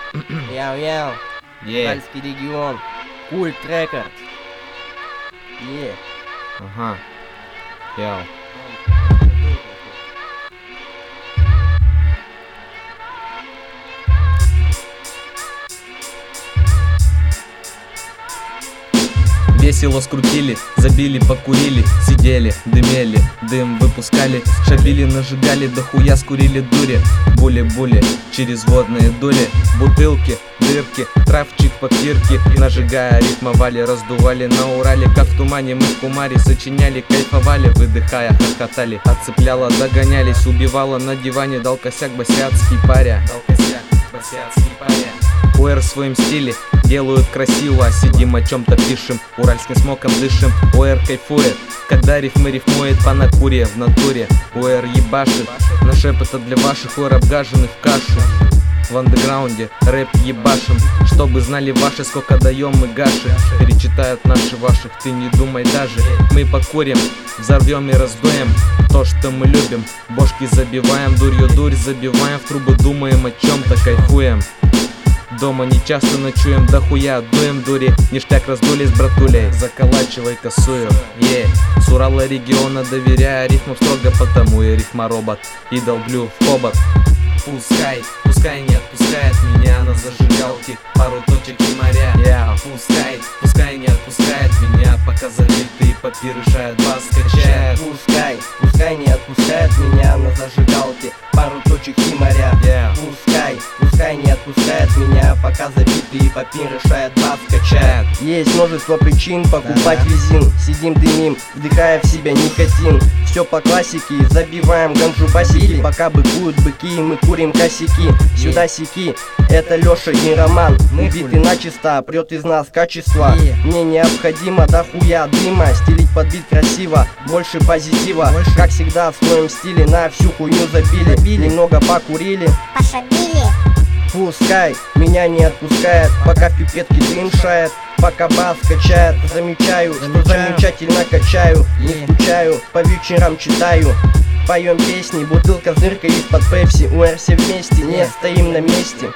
Яу-яу, Уральский регион, Культ Рекорд. Ага. Яу. Весело скрутили, забили, покурили, сидели, дымели, дым выпускали, шабили, нажигали, дохуя скурили дури, були-були, через водные дули, бутылки, дырки, травчик по кирке, нажигая, рифмовали, раздували на Урале, как в тумане мы в кумаре сочиняли, кайфовали, выдыхая, хохотали, отцепляло, догонялись, убивало на диване, дал косяк босяцкий паря, УР в своем стиле делают красиво, сидим о чем-то пишем, уральским смоком дышим, УР кайфует, когда рифмы рифмует по накуре, в натуре, УР ебашит, на шепота для ваших УР обгаженных в кашу. В андеграунде рэп ебашим, чтобы знали ваши, сколько даем мы гаши. Перечитают наши ваших, ты не думай даже. Мы покурим, взорвем и раздуем то, что мы любим. Бошки забиваем, дурью дурь забиваем, в трубы думаем о чем-то, кайфуем. Дома не часто ночуем, дохуя дуем дури, ништяк раздули с братулей, заколачивай косую, С Урала региона доверяя рифму строго, потому я рифма-робот и долблю в хобот. Пускай не отпускает меня на зажигалке, пару точек и моря. Пускай не отпускает меня, пока забитые попи решают бас качает. Пускай не отпускает меня на зажигалке, пару точек и моря. Пускай не отпускает меня, пока забитые попи решает бас качает. Есть множество причин покупать резин, сидим дымим, вдыхая в себя никотин. Все по классике, забиваем ганджу басики, пока быкуют быки, мы курим косяки. Сюда сяки, это Леша и Роман, убитый начисто, прет из нас качество. Мне необходимо дохуя дыма, стилить под бит красиво, больше позитива. Как всегда в своем стиле на всю хуйню забили, немного покурили, пошабили. Пускай меня не отпускает, пока в пипетке дым шает, пока бас качает. Замечаю, что замечательно качаю, не скучаю, по вечерам читаю. Поем песни, бутылка с дыркой из-под пепси, УР все вместе, не стоим на месте.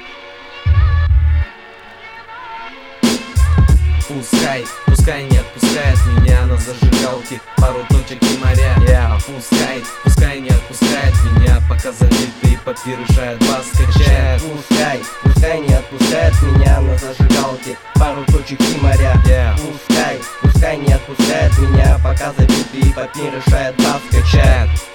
Пускай не отпускает меня на зажигалке, пару точек и моря. Пускай не отпускает меня, пока забитые попи решают бас качает. Пускай не отпускает меня на зажигалке, пару точек и моря. Пускай не отпускает меня, пока забитые попи решают бас качает.